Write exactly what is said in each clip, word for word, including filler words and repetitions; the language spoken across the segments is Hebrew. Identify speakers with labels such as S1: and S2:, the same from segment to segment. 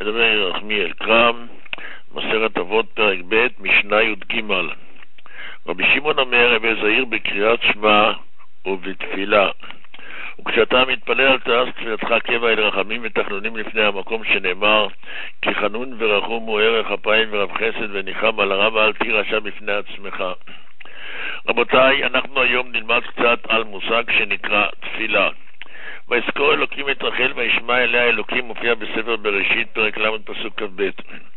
S1: מדבר רחמיאל קרם, מסכת אבות פרק ב', משנה י"ג. רבי שמעון אומר, הווה זהיר בקריאת שמע ובתפילה. וכשאתה מתפלל אל תעש תפילתך קבע אל רחמים ותחנונים לפני המקום שנאמר, כי חנון ורחום הוא ערך אפיים ורב חסד וניחם על הרע ואל תירשע בפני עצמך. רבותיי, אנחנו היום נלמד קצת על מושג שנקרא תפילה. ויזכור אלוקים את רחל וישמע אליה אלוקים, מופיע בספר בראשית פרק ל' פסוק כ"ב.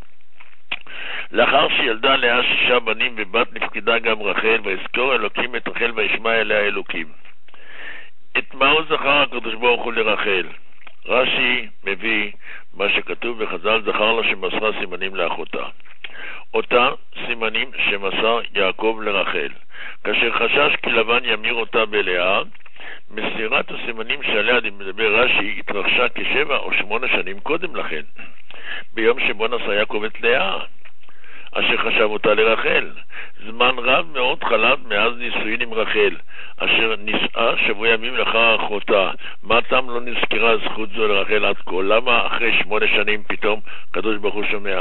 S1: לאחר שילדה לאה שישה בנים ובת נפקדה גם רחל, ויזכור אלוקים את רחל וישמע אליה אלוקים. את מה הוא זכר הקדוש ברוך הוא לרחל? רש"י מביא מה שכתוב בחז"ל, זכר לה שמסרה סימנים לאחותה. אותה סימנים שמסר יעקב לרחל. כאשר חשש כי לבן ימיר אותה בלאה, מסירת הסימנים שעליה מדבר רש"י התרחשה כשבע או שמונה שנים קודם לכן, ביום שבו נשא יעקב את לאה, אשר חשב אותה לרחל. זמן רב מאוד חלף מאז נישואין עם רחל, אשר נישאה שבוע ימים לאחר אחותה. מה טעם לא נזכרה זכות זו לרחל עד כה? למה אחרי שמונה שנים פתאום הקדוש ברוך הוא שומע?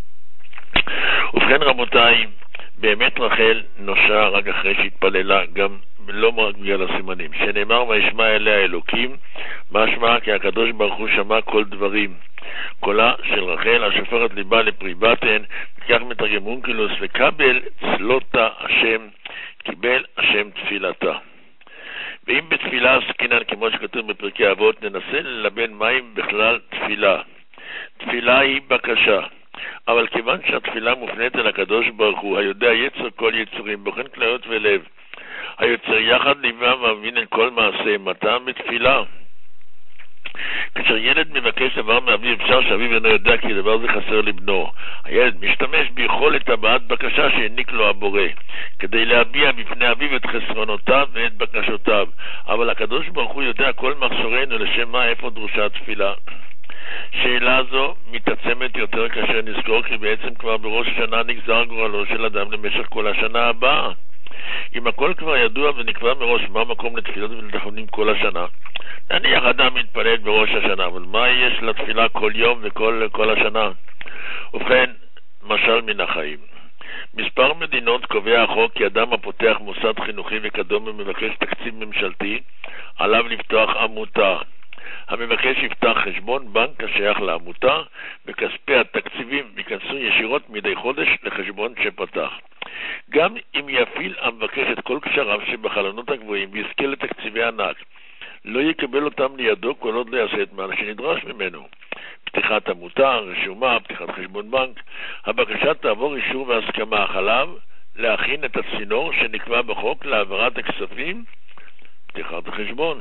S1: ובכן רבותיי, באמת רחל נושעה רק אחרי שהתפללה, גם לא רק בגלל הסימנים. שנאמר וישמע אליה אלוקים, משמע כי הקדוש ברוך הוא שמע כל דברים. קולה של רחל השופרת ליבה לפרי בטן, וכך מתרגם אונקלוס, וקבל צלותה השם, קיבל השם תפילתה. ואם בתפילה עסקינן, כמו שכתוב בפרקי אבות, ננסה ללבן מים בכלל תפילה. תפילה היא בקשה, אבל כיוון שהתפילה מופנית אל הקדוש ברוך הוא, היודע יצר כל יצורים, בוחן כליות ולב, היוצר יחד ליבה ומבין את כל מעשה, מטעם בתפילה. כאשר ילד מבקש דבר מאביו, אפשר שאביו אינו יודע כי דבר זה חסר לבנו. הילד משתמש ביכולת הבעת בקשה שהעניק לו הבורא, כדי להביע בפני אביו את חסרונותיו ואת בקשותיו. אבל הקדוש ברוך הוא יודע כל מחסורנו, לשם מה איפה דרושה התפילה. שאלה זו מתעצמת יותר כאשר נזכור כי בעצם כבר בראש השנה נגזר גורלו של אדם למשך כל השנה הבאה. אם הכל כבר ידוע ונקבע מראש מה מקום לתפילות ולתחנונים כל השנה, נניח אדם מתפלל בראש השנה, אבל מה יש לתפילה כל יום וכל כל השנה? ובכן, משל מן החיים. מספר מדינות קובע החוק כי אדם הפותח מוסד חינוכי וקדום ומבקש תקציב ממשלתי, עליו לפתוח עמותה. המבקש יפתח חשבון בנק השייך לעמותה, וכספי התקציבים ייכנסו ישירות מדי חודש לחשבון שפתח. גם אם יפעיל המבקש את כל קשריו שבחלונות הגבוהים ויזכה לתקציבי ענק, לא יקבל אותם לידו כל עוד לא יעשה את מה שנדרש ממנו. פתיחת עמותה, רשומה, פתיחת חשבון בנק, הבקשה תעבור אישור והסכמה עליו להכין את הצינור שנקבע בחוק להעברת הכספים, פתיחת החשבון.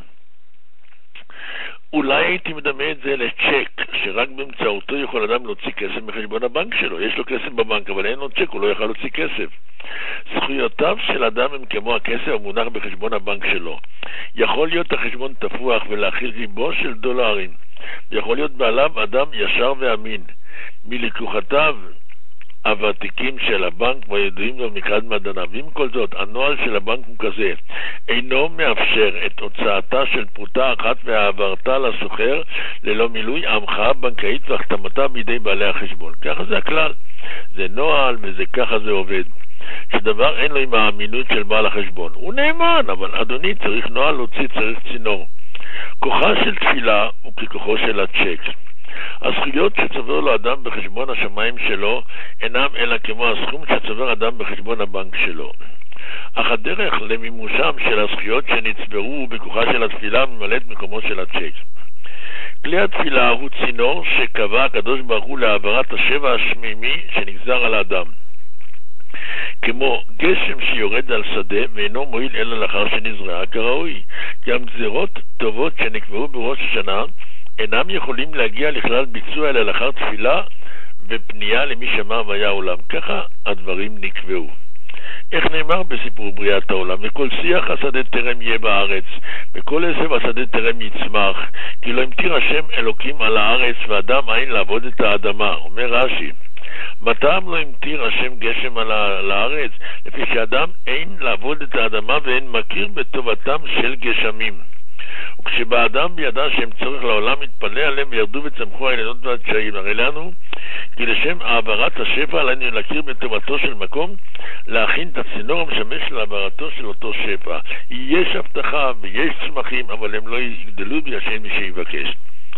S1: אולי הייתי מדמה את זה לצ'ק, שרק באמצעותו יכול אדם להוציא כסף מחשבון הבנק שלו. יש לו כסף בבנק, אבל אין לו צ'ק, הוא לא יכול להוציא כסף. זכויותיו של אדם הם כמו הכסף המונח בחשבון הבנק שלו. יכול להיות החשבון תפוח ולהכיל ריבו של דולרים. יכול להיות בעליו אדם ישר ואמין. מלקוחותיו הוותיקים של הבנק והידועים לו מקד מדעניו. ועם כל זאת, הנוהל של הבנק הוא כזה, אינו מאפשר את הוצאתה של פרוטה אחת והעברתה לסוחר ללא מילוי ההמחאה הבנקאית והחתמתה בידי בעלי החשבון. ככה זה הכלל, זה נוהל וזה ככה זה עובד. שדבר אין לו עם האמינות של בעל החשבון, הוא נאמן, אבל אדוני צריך נוהל להוציא, צריך צינור. כוחה של תפילה הוא ככוחו של הצ'ק. הזכויות שצובר לו אדם בחשבון השמיים שלו אינם אלא כמו הסכום שצובר אדם בחשבון הבנק שלו. אך הדרך למימושם של הזכויות שנצברו בכוחה של התפילה ממלא את מקומו של הצ'ק. כלי התפילה הוא צינור שקבע הקדוש ברוך הוא להעברת השבע השמימי שנגזר על האדם. כמו גשם שיורד על שדה ואינו מועיל אלא לאחר שנזרעה כראוי. גם גזירות טובות שנקבעו בראש השנה אינם יכולים להגיע לכלל ביצוע אלא לאחר תפילה ופנייה למי שמע והיה עולם. ככה הדברים נקבעו. איך נאמר בסיפור בריאת העולם? וכל שיח השדה תרם יהיה בארץ, וכל עשב השדה תרם יצמח, כי לא המטיר השם אלוקים על הארץ ואדם אין לעבוד את האדמה. אומר רש"י, מטעם לא המטיר השם גשם על הארץ? לפי שאדם אין לעבוד את האדמה ואין מכיר בטובתם של גשמים. וכשבאדם בידע שהם צורך לעולם מתפלא עליהם וירדו וצמחו העליונות והדשאים. הרי לנו כי לשם העברת השפע עלינו להכיר בטובתו של מקום, להכין את הצינור המשמש להעברתו של אותו שפע. יש הבטחה ויש צמחים, אבל הם לא יגדלו בגלל שאין מי שיבקש.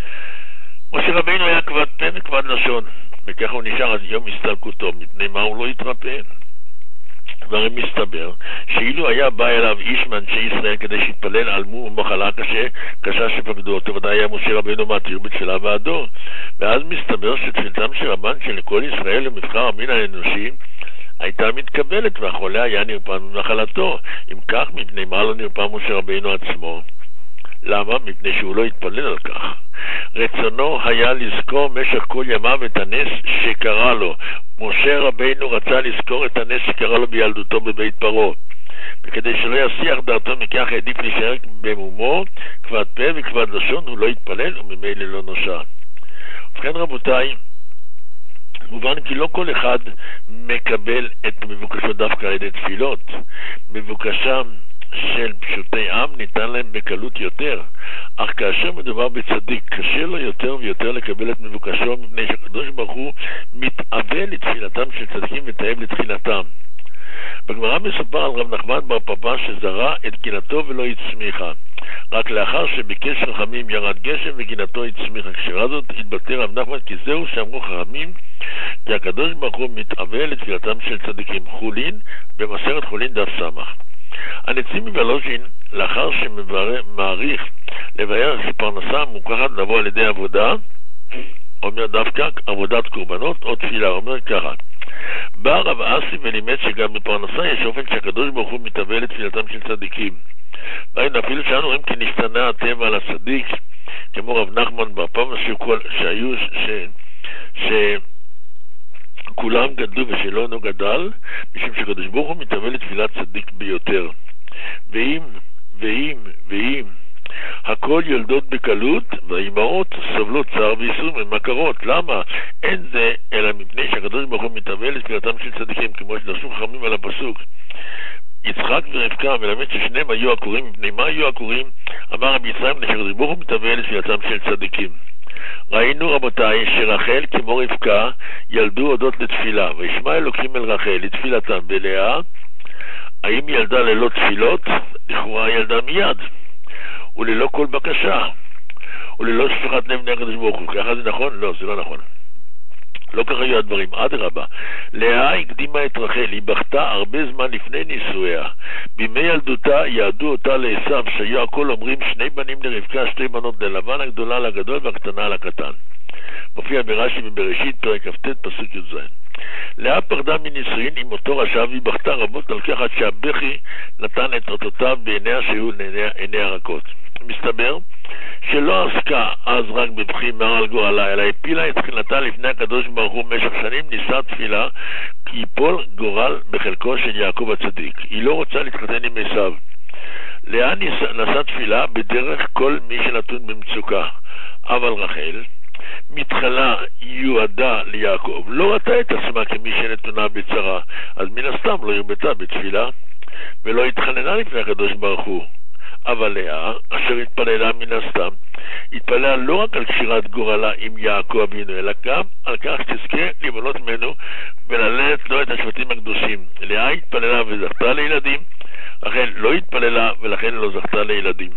S1: משה רבינו היה כבד פה וכבד לשון, וככה הוא נשאר עד יום הסתלקותו, מפני מה הוא לא התרפא. והרי מסתבר שאילו היה בא אליו איש מאנשי ישראל כדי שיתפלל על מחלה קשה, קשה שפקדו אותו, ודאי היה משה רבינו מתיר בתפילה בעדו. ואז מסתבר שתפילתם של רבן של כל ישראל ומבחר המין האנושי הייתה מתקבלת, והחולה היה נרפא ממחלתו. אם כך, מפני מה לא נרפא משה רבינו עצמו? למה? מפני שהוא לא התפלל על כך. רצונו היה לזכור משך כל ימיו את הנס שקרה לו. משה רבינו רצה לזכור את הנס שקרה לו בילדותו בבית פרעה, וכדי שלא יסיח דעתו מכך העדיף להישאר במומו, כבד פה וכבד לשון, הוא לא התפלל וממילא לא נושע. ובכן רבותיי, מובן כי לא כל אחד מקבל את מבוקשו דווקא על ידי תפילות. מבוקשם של פשוטי עם ניתן להם בקלות יותר, אך כאשר מדובר בצדיק קשה לו יותר ויותר לקבל את מבוקשו, מפני שהקדוש ברוך הוא מתאווה לתפילתם של צדיקים ותאב לתחילתם. בגמרא מסופר על רב נחמן בר פפא שזרע את גינתו ולא הצמיחה, רק לאחר שביקש חכמים ירד גשם וגינתו הצמיחה. כשרה זאת התבטא רב נחמן כי זהו שאמרו חכמים, כי הקדוש ברוך הוא מתאווה לתפילתם של צדיקים. חולין במסכת חולין דף סמך. הנצים מבלוז'ין, לאחר שמעריך לבאר שפרנסה מוכרחת לבוא על ידי עבודה, אומר דווקא עבודת קורבנות או תפילה, אומר ככה: בא רב אסי ולימד שגם בפרנסה יש אופן שהקדוש ברוך הוא מתאווה לתפילתם של צדיקים. ואין אפילו שאנו רואים כי נשתנה הטבע על הצדיק, כמו רב נחמן בר פפא שהיו ש... ש... כולם גדלו ושלא אינו גדל, משום שקדוש ברוך הוא מתאווה לתפילת צדיק ביותר. ואם, ואם, ואם הכל יולדות בקלות, והאימהות סובלות צער וייסורים ומכרות. למה? אין זה אלא מפני שהקדוש ברוך הוא מתאווה לתפילתם של צדיקים, כמו שדרשו חכמים על הפסוק. יצחק ורבקה מלמד ששניהם היו עקורים. מפני מה היו עקורים? אמר רבי ישראל, מפני שהקדוש ברוך הוא מתאווה לתפילתם של צדיקים. ראינו רבותיי שרחל כמו רבקה ילדו הודות לתפילה, וישמע אלוקים אל רחל לתפילתם. ולאה, האם ילדה ללא תפילות? לכאורה ילדה מיד וללא כל בקשה וללא שפיכת לב נגד הקדוש ברוך הוא. ככה זה נכון? לא, זה לא נכון. לא ככה היו הדברים. אדרבה, לאה הקדימה את רחל, היא בכתה הרבה זמן לפני נישואיה. בימי ילדותה יעדו אותה לעשיו, שהיו הכל אומרים שני בנים לרבקה, שתי בנות ללבן, הגדולה לגדול והקטנה לקטן. מופיע ברש"י ובראשית פרק כ"ט פסוק י"ז. לאה פרדה מנישואין עם אותו רשע, והיא בכתה רבות על כך עד שהבכי נתן את אותותיו בעיניה שהיו עיניה רכות. מסתבר שלא עסקה אז רק בבכי מר על גורלה, אלא הפילה את תחילתה לפני הקדוש ברוך הוא. במשך שנים ניסה תפילה כי ייפול גורל בחלקו של יעקב הצדיק. היא לא רוצה להתחתן עם עשיו. לאה נשא תפילה בדרך כל מי שנתון במצוקה, אבל רחל מתחלה יועדה ליעקב, לא ראתה את עצמה כמי שנתונה בצרה, אז מן הסתם לא הרבתה בתפילה ולא התחננה לפני הקדוש ברוך הוא. אבל לאה, אשר התפללה מן הסתם, התפללה לא רק על קשירת גורלה עם יעקב אבינו, אלא גם על כך שתזכה לבנות ממנו וללדת לו את השבטים הקדושים. לאה התפללה וזכתה לילדים, רחל לא התפללה ולכן לא זכתה לילדים.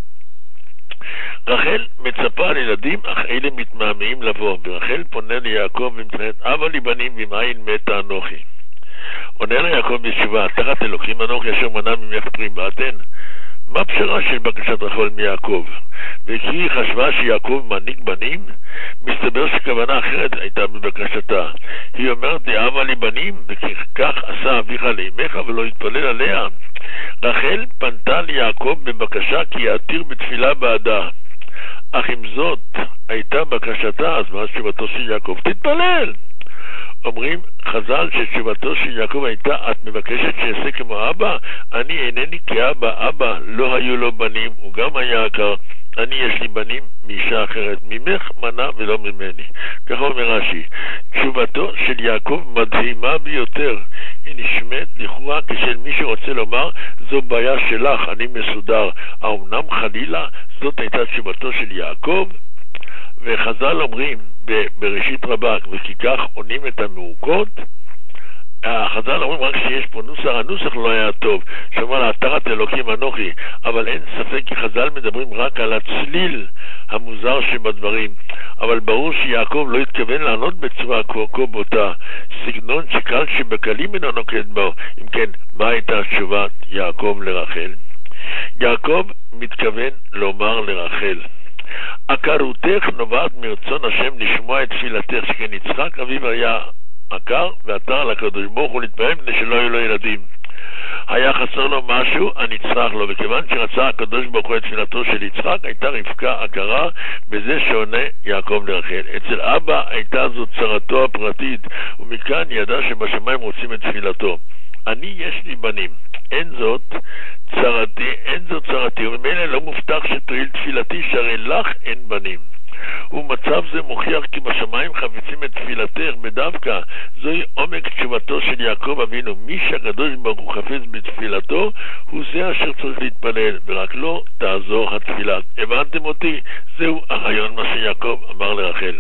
S1: רחל מצפה לילדים, אך אלה מתמהמהים לבוא, ורחל פונה ליעקב ומתחננת, אבא לי בנים ומאין מתה אנוכי. עונה ליעקב בתשובה, תחת אלוקים אנוכי אשר מנע ממך פרי באתן. מה פשרה של בקשת רחל מיעקב? וכי היא חשבה שיעקב מנהיג בנים? מסתבר שכוונה אחרת הייתה בבקשתה. היא אומרת לי, אבא לי בנים, וכך עשה אביך לאמך ולא התפלל עליה. רחל פנתה ליעקב בבקשה כי יעתיר בתפילה בעדה. אך אם זאת הייתה בקשתה, אז מה תשובתו של יעקב? תתפלל. אומרים חז"ל שתשובתו של יעקב הייתה, את מבקשת שיעשה כמו אבא? אני אינני כאבא, אבא לא היו לו בנים, הוא גם היה עקר, אני יש לי בנים מאישה אחרת, ממך מנה ולא ממני. ככה אומר רש"י. תשובתו של יעקב מדהימה ביותר, היא נשמעת לכאורה כשל מי שרוצה לומר זו בעיה שלך, אני מסודר. האמנם חלילה זאת הייתה תשובתו של יעקב, וחז"ל אומרים בראשית רבה, וכי כך עונים את המעוקות. החז"ל אומרים רק שיש פה נוסח, הנוסח לא היה טוב, שאומר להתרת אלוקים אנוכי, אבל אין ספק כי חז"ל מדברים רק על הצליל המוזר שבדברים, אבל ברור שיעקב לא התכוון לענות בצורה כה בוטה, סגנון שקל שבקלים אינו נוקט בו. אם כן, מה הייתה תשובת יעקב לרחל? יעקב מתכוון לומר לרחל, עקרותך נובעת מרצון השם לשמוע את תפילתך, שכן יצחק אביו היה עקר ועתר לקדוש ברוך הוא להתפעל מפני שלא היו לו ילדים. היה חסר לו משהו הנצרך לו, וכיוון שרצה הקדוש ברוך הוא את תפילתו של יצחק, הייתה רבקה עקרה, בזה שעונה יעקב לרחל. אצל אבא הייתה זו צרתו הפרטית, ומכאן ידע שבשמיים רוצים את תפילתו. אני יש לי בנים, אין זאת צרתי, אין זאת צרתי, וממילא לא מובטח שתועיל תפילתי, שהרי לך אין בנים. ומצב זה מוכיח כי בשמיים חפצים את תפילתך בדווקא. זוהי עומק תשובתו של יעקב אבינו, מי שהקדוש ברוך הוא חפץ בתפילתו הוא זה אשר צריך להתפלל, ורק לא תעזור התפילה. הבנתם אותי? זהו הרעיון מה שיעקב אמר לרחל.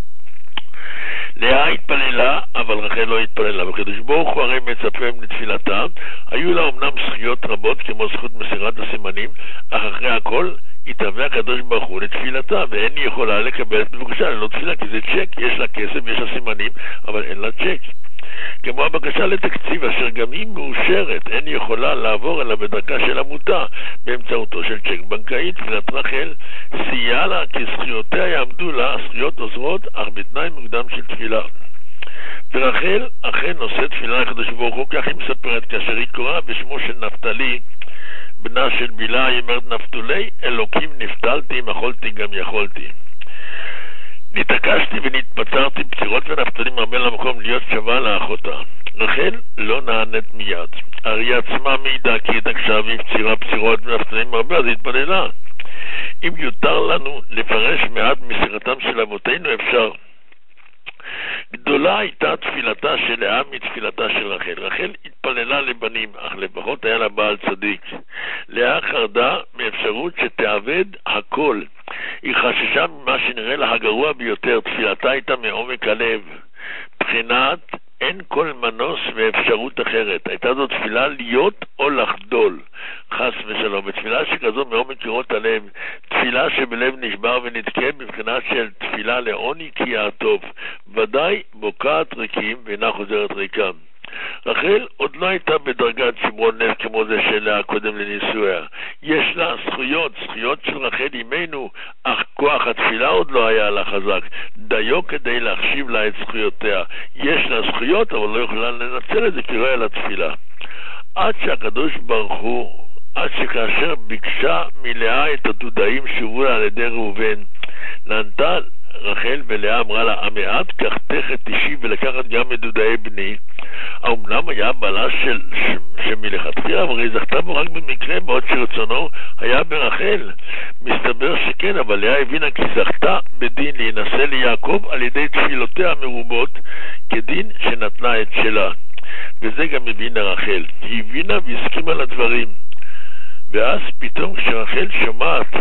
S1: לאה התפללה, אבל רחל לא התפללה, וקדוש ברוך הוא הרי מצפה לתפילתה. היו לה אמנם זכויות רבות כמו זכות מסירת הסימנים, אך אחרי הכל התהווה הקדוש ברוך הוא לתפילתה, ואין היא יכולה לקבל את בבקשה ללא תפילה, כי זה צ'ק, יש לה כסף ויש לה סימנים, אבל אין לה צ'ק. כמו הבקשה לתקציב אשר גם היא מאושרת, אין היא יכולה לעבור אלא בדרכה של עמותה באמצעותו של צ'ק בנקאי. תפילת רחל סייעה לה כי זכויותיה יעמדו לה, הזכויות עוזרות אך בתנאי מוקדם של תפילה. ורחל אכן נושא תפילה לקדוש ברוך הוא, כך היא מספרת, כאשר היא קוראה בשמו של נפתלי בנה של בילה, היא אומרת נפתולי אלוקים נפתלתי, אם יכולתי גם יכולתי. נתעקשתי ונתפצרתי, פצירות ונפתלים הרבה למקום להיות שווה לאחותה. רחל לא נענית מיד, הרי עצמה מעידה כי התעקשה והפצירה פצירות ונפתלים הרבה, אז התפללה. אם יותר לנו לפרש מעט משירתם של אבותינו אפשר. גדולה הייתה תפילתה של לאה מתפילתה של רחל. רחל התפללה לבנים, אך לפחות היה לה בעל צדיק. לאה חרדה מאפשרות שתעבד הכל. היא חששה ממה שנראה לה הגרוע ביותר. תפילתה הייתה מעומק הלב, בחינת אין כל מנוס ואפשרות אחרת. הייתה זו תפילה להיות או לחדול, חס ושלום. בתפילה שכזו מעומק קירות הלב, תפילה שבלב נשבר ונתקה, בבחינה של תפילה לעוני כי הטוב, ודאי בוקעת ריקים ואינה חוזרת ריקם. רחל עוד לא הייתה בדרגת שמרון לב כמו זה שלה קודם לנישואיה. יש לה זכויות, זכויות של רחל אימנו, אך כוח התפילה עוד לא היה לה חזק דיו כדי להחשיב לה את זכויותיה. יש לה זכויות אבל לא יכולה לנצל את זה כי לא היה לה תפילה. עד שהקדוש ברוך הוא, עד שכאשר ביקשה מלאה את הדודאים שובו לה על ידי ראובן, נענתה רחל ולאה אמרה לה, המעט קחתך את אישי ולקחת גם את דודאי בני. האומנם היה בעלה של שמלכתחילה, אבל היא זכתה בו רק במקרה, בעוד שרצונו היה ברחל. מסתבר שכן, אבל לאה הבינה כי זכתה בדין להינשא ליעקב על ידי תפילותיה המרובות, כדין שנטלה את שלה. וזה גם הבינה רחל. היא הבינה והסכימה לדברים. ואז פתאום כשרחל שומעת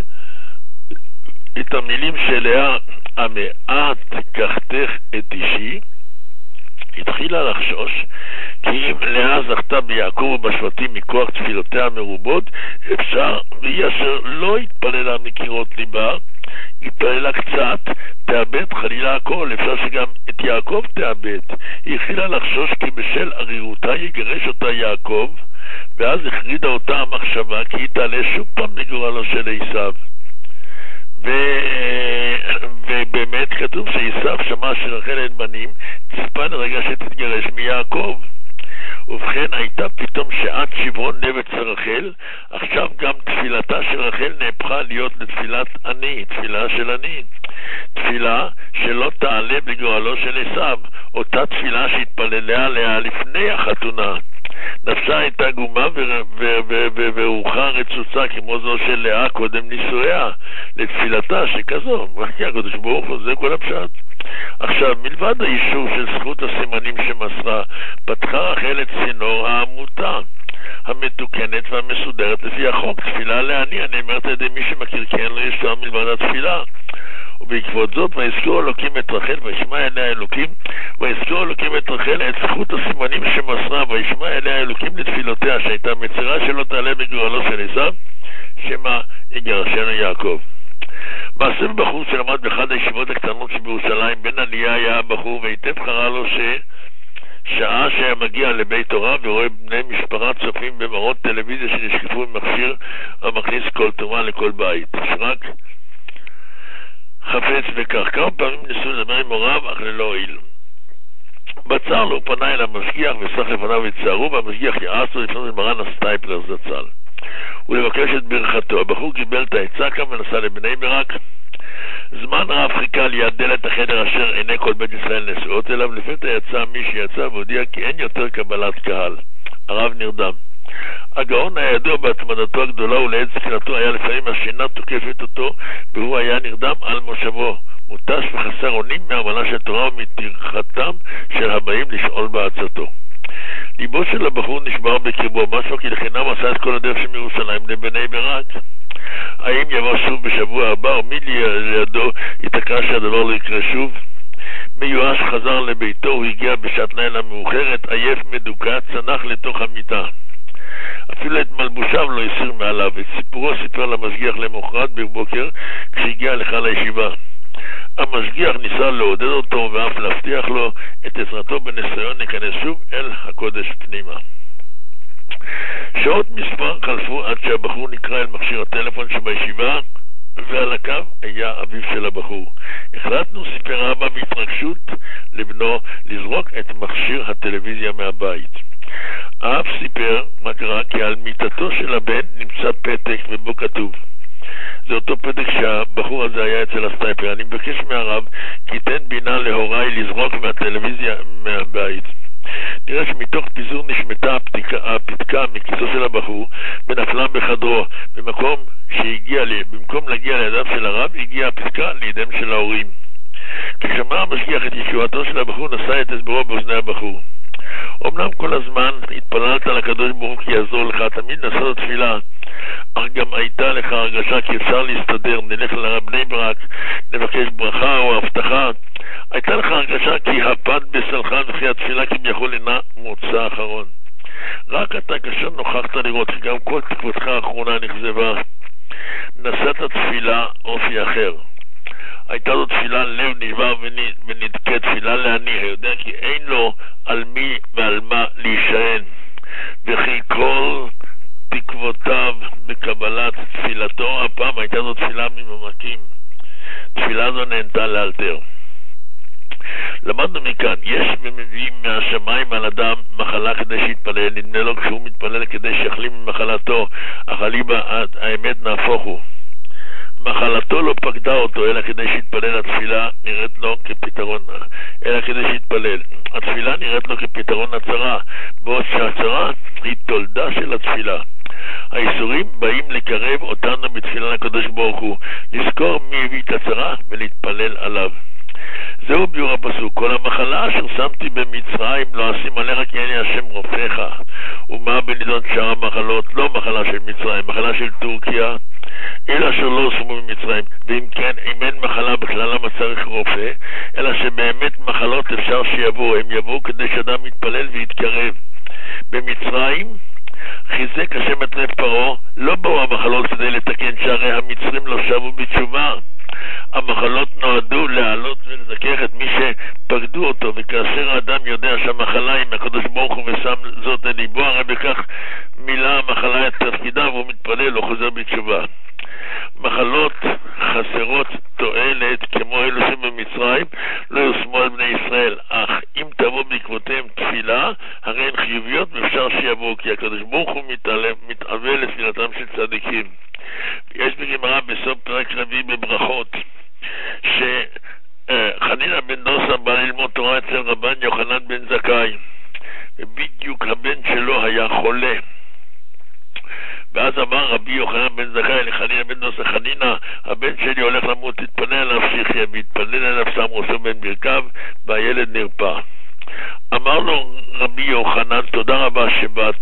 S1: את המילים של לאה, המעט קחתך את אישי, התחילה לחשוש כי אם לאה זכתה ביעקב ובשבטים מכוח תפילותיה המרובות, אפשר, והיא אשר לא התפללה מקירות ליבה, התפללה קצת, תאבד חלילה הכל, אפשר שגם את יעקב תאבד. היא התחילה לחשוש כי בשל ערירותה יגרש אותה יעקב, ואז החרידה אותה המחשבה כי היא תעלה שוב פעם בגורלו של עשיו. ו... ובאמת כתוב שעשיו שמע שרחל אין בנים, ציפה לרגע שתתגרש מיעקב. ובכן הייתה פתאום שעת שברון לב אצל רחל. עכשיו גם תפילתה של רחל נהפכה להיות לתפילת אני, תפילה של אני, תפילה שלא תעלה בגורלו של עשיו, אותה תפילה שהתפללה עליה לפני החתונה. נפשה הייתה גומה ורוחה רצוצה כמו זו של לאה קודם נישואיה, לתפילתה שכזו, רק הקדוש ברוך הוא, זה כל הפשט. עכשיו, מלבד האישור של זכות הסימנים שמסרה, פתחה רחל את צינור העמותה. המתוקנת והמסודרת לפי החוק. תפילה לעני הנאמרת על ידי מי שמכיר כי אין לו ישועה מלבד התפילה. ובעקבות זאת ויזכור אלוקים את רחל וישמע אליה אלוקים, ויזכור אלוקים את רחל את זכות הסימנים שמסרה, וישמע אליה אלוקים לתפילותיה שהייתה מצרה שלא תעלה בגורלו של עשיו, שמא יגרשנו יעקב. מעשה בחור שלמד באחד הישיבות הקטנות שבירושלים, בן עלייה היה הבחור, והיטב חרה לו ששעה שהיה מגיע לבית תורה ורואה בני משפחה צופים במראות טלוויזיה שנשקפו במכשיר המכניס כל תורה לכל בית. שרק חפץ וכך. כמה פעמים ניסו לדבר עם הוריו, אך ללא הועיל. בצר לו, הוא פנה אל המשגיח וסח לפניו וצערו, והמשגיח יעש לו לפנות למרן הסטייפלר זצ"ל ולבקש את ברכתו. הבחור קיבל את העצה כאן ונסע לבני ברק. זמן רב חיכה ליד דלת החדר אשר עיני כל בית ישראל נשואות אליו. לפתע יצא מי שיצא והודיע כי אין יותר קבלת קהל. הרב נרדם. הגאון היה ידוע בהתמדתו הגדולה, ולעת זקנתו היה לפעמים השינה תוקפת אותו והוא היה נרדם על מושבו, מוטש וחסר אונים מהמנה של תורה ומטרחתם של הבאים לשאול בעצתו. ליבו של הבחור נשבר בקרבו, משהו כי לחינם עשה את כל הדרך של מירושלים לבני ברק. האם יבוא שוב בשבוע הבא, או מי לידו יתקע שהדבר לא יקרה שוב? מיואש חזר לביתו, הוא הגיע בשעת לילה מאוחרת, עייף מדוכא, צנח לתוך המיטה. אפילו את מלבושיו לא הסיר מעליו. את סיפורו סיפר למשגיח למחרת בבוקר כשהגיע לך לישיבה. המשגיח ניסה לעודד אותו ואף להבטיח לו את עזרתו בניסיון להיכנס שוב אל הקודש פנימה. שעות מספר חלפו עד שהבחור נקרא אל מכשיר הטלפון שבישיבה, ועל הקו היה אביו של הבחור. החלטנו, סיפר אבא בהתרגשות לבנו, לזרוק את מכשיר הטלוויזיה מהבית. האב סיפר מה קרה, כי על מיטתו של הבן נמצא פתק ובו כתוב. זה אותו פתק שהבחור הזה היה אצל הסטייפר. אני מבקש מהרב כי תן בינה להוריי לזרוק מהטלוויזיה מהבית. נראה שמתוך פיזור נשמטה הפתקה, הפתקה מכיסו של הבחור ונפלה בחדרו. במקום שהגיע לי, במקום להגיע לידיו של הרב, הגיעה הפתקה לידיהם של ההורים. כששמע המשגיח את ישועתו של הבחור, נשא את הסברו באוזני הבחור. אמנם כל הזמן התפללת לקדוש ברוך כי יעזור לך, תמיד נשאת תפילה, אך גם הייתה לך הרגשה כי אפשר להסתדר, נלך לבני ברק, נבקש ברכה או הבטחה. הייתה לך הרגשה כי הפד בסלחן וכי התפילה כביכול אינה מוצא אחרון. רק אתה כאשר נוכחת לראות שגם כל תקוותך האחרונה נכזבה. נשאת תפילה אופי אחר. הייתה זו תפילה לב נשבר ונדכה, תפילה לעני, היודע כי אין לו על מי ועל מה להישען, וכי כל תקוותיו בקבלת תפילתו. הפעם הייתה זו תפילה ממעמקים. תפילה זו נהנתה לאלתר. למדנו מכאן, יש ומביאים מהשמיים על אדם מחלה כדי שיתפלל. נדמה לו כשהוא מתפלל כדי שיחלים ממחלתו, אך אליבא האמת נהפוך הוא. מחלתו לא פקדה אותו, אלא כדי שיתפלל. התפילה נראית לו כפתרון, אלא כדי שיתפלל. התפילה נראית לו כפתרון הצרה, בעוד שהצרה היא תולדה של התפילה. האיסורים באים לקרב אותנו בתפילה לקדוש ברוך הוא, לזכור מי הביא את הצרה ולהתפלל עליו. זהו ביור הפסוק. כל המחלה אשר שמתי במצרים לא אשים עליך כי אני השם רופאך. ומה בנידון שאר המחלות? לא מחלה של מצרים, מחלה של טורקיה, אלא שלא שמו במצרים. ואם כן, אם אין מחלה בכלל למה צריך רופא, אלא שבאמת מחלות אפשר שיבואו, הם יבואו כדי שאדם יתפלל ויתקרב. במצרים חיזק השם את לב פרעה, לא באו המחלות כדי לתקן, שהרי המצרים לא שבו בתשובה. המחלות נועדו להעלות ולזכך את מי שפקדו אותו, וכאשר האדם יודע שהמחלה היא מהקדוש ברוך הוא ושם זאת אל ליבו, הרי בכך מילא המחלה את תפקידה והוא מתפלל או חוזר בתשובה. מחלות חסרות תועלת כמו אלו שבמצרים לא יושמו על בני ישראל, אך אם תבוא בעקבותיהם תפילה הרי הן חיוביות ואפשר שיבואו, כי הקדוש ברוך הוא מתאווה לתפילתם של צדיקים. יש בגמרא בסוף פרק רביעי בברכות שחנינא בן דוסא בא ללמוד תורה אצל רבן יוחנן בן זכאי, ובדיוק הבן שלו היה חולה. ואז אמר רבי יוחנן בן זכאי לחנינא בן דוסא, חנינא, הבן שלי הולך למות, תתפלל עליו שיחיה. והתפלל עליו, שם ראשו בין ברכיו והילד נרפא. אמר לו רבי יוחנן, תודה רבה שבאת.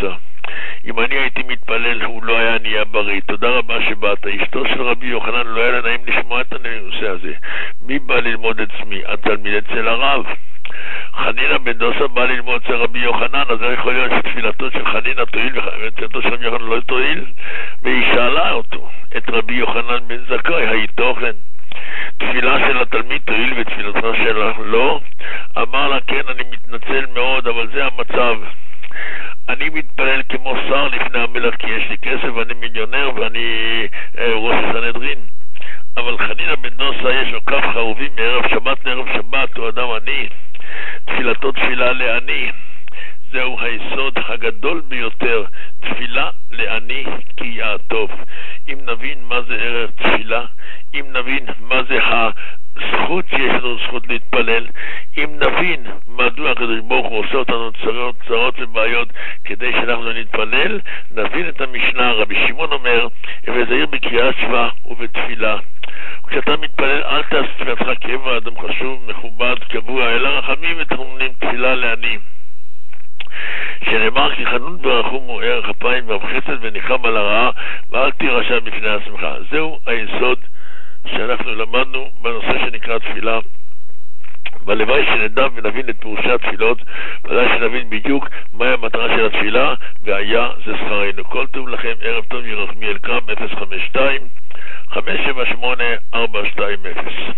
S1: אם אני הייתי מתפלל, הוא לא היה נהיה בריא. תודה רבה שבאת. אשתו של רבי יוחנן, לא היה לה נעים לשמוע את הנושא הזה. מי בא ללמוד עצמי? התלמיד אצל הרב. חנינה בן דוסה בא ללמוד אצל רבי יוחנן, אז זה יכול להיות שתפילתו של חנינה תועיל ותפילתו של רבי יוחנן לא תועיל. והיא שאלה אותו, את רבי יוחנן בן זכאי, היי תוכן תפילה של התלמיד תועיל ותפילתך שלה לא? אמר לה, כן, אני מתנצל מאוד, אבל זה המצב. אני מתפלל כמו שר לפני המלך, כי יש לי כסף ואני מיליונר ואני אה, ראש הסנהדרין. אבל חנינה בן דוסה יש לו כף חרובים מערב שבת לערב שבת, הוא אדם עני, תפילתו תפילה לעני. זהו היסוד הגדול ביותר, תפילה לעני כי יעטוף. אם נבין מה זה ערך תפילה, אם נבין מה זה הזכות שיש לנו זכות להתפלל, אם נבין מדוע הקדוש ברוך הוא עושה אותנו צרות, צרות ובעיות כדי שאנחנו נתפלל, נבין את המשנה. רבי שמעון אומר, וזהיר בקריאת שמע ובתפילה. כשאתה מתפלל אל תעשה תפילתך כאב אדם חשוב, מכובד, קבוע, אלא רחמים ותחנונים תפילה לעני. שנאמר כי חנון ברחום הוא ערך אפיים והחסד וניחם על הרעה ואל תירשע בפני עצמך. זהו היסוד שאנחנו למדנו בנושא שנקרא תפילה, והלוואי שנדע ונבין את פירושי התפילות, ודאי שנבין בדיוק מהי המטרה של התפילה, והיה זה שכרנו. כל טוב לכם, ערב טוב, ירחמיאל קם אפס חמש שתיים חמש שבע שמונה ארבע שתיים אפס.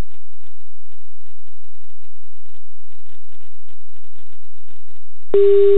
S2: you